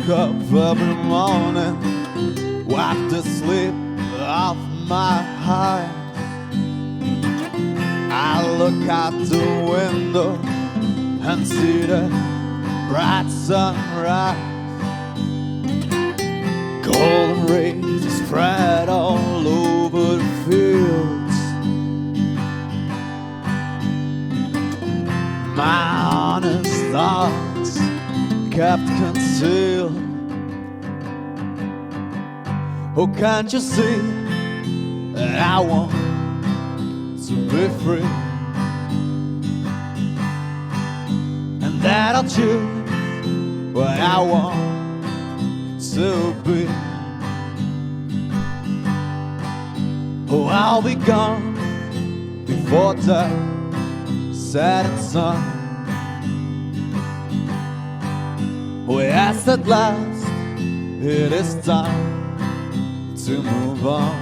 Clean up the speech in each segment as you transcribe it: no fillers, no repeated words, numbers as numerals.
wake up every morning, wipe the sleep off my eyes. I look out the window and see the bright sunrise. Golden rays spread all over the fields. My honest thoughts kept concealed. Oh, can't you see that I want to be free, and that I'll choose what I want to be? Oh, I'll be gone before the setting sun. Oh, yes, at last it is time to move on.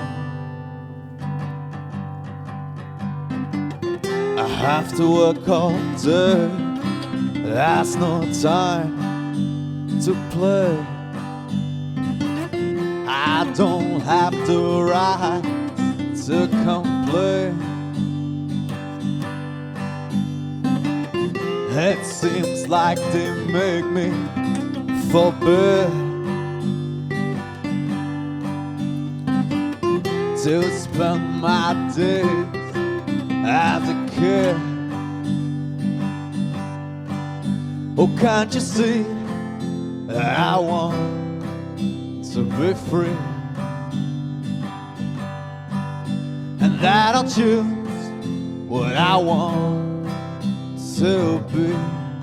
I have to work all day, there's no time to play. I don't have the right to complain. It seems like they make me forbid to spend my days as a kid. Oh, can't you see that I want to be free, and that I'll choose what I want to be?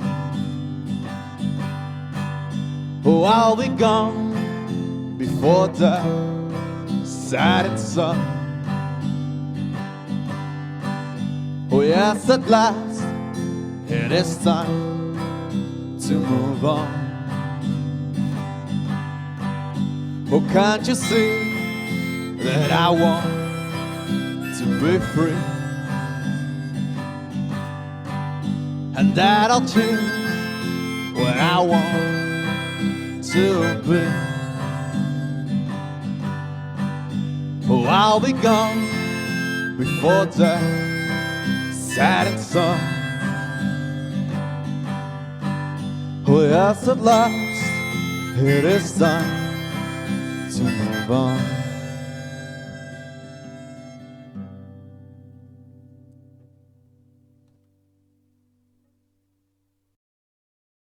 Oh, I'll be gone before the setting sun. Oh, yes, at last it is time to move on. Oh, can't you see that I want to be free, and that I'll choose what I want to be? Oh, I'll be gone before the setting sun. Oh, yes, at last it is time to move on.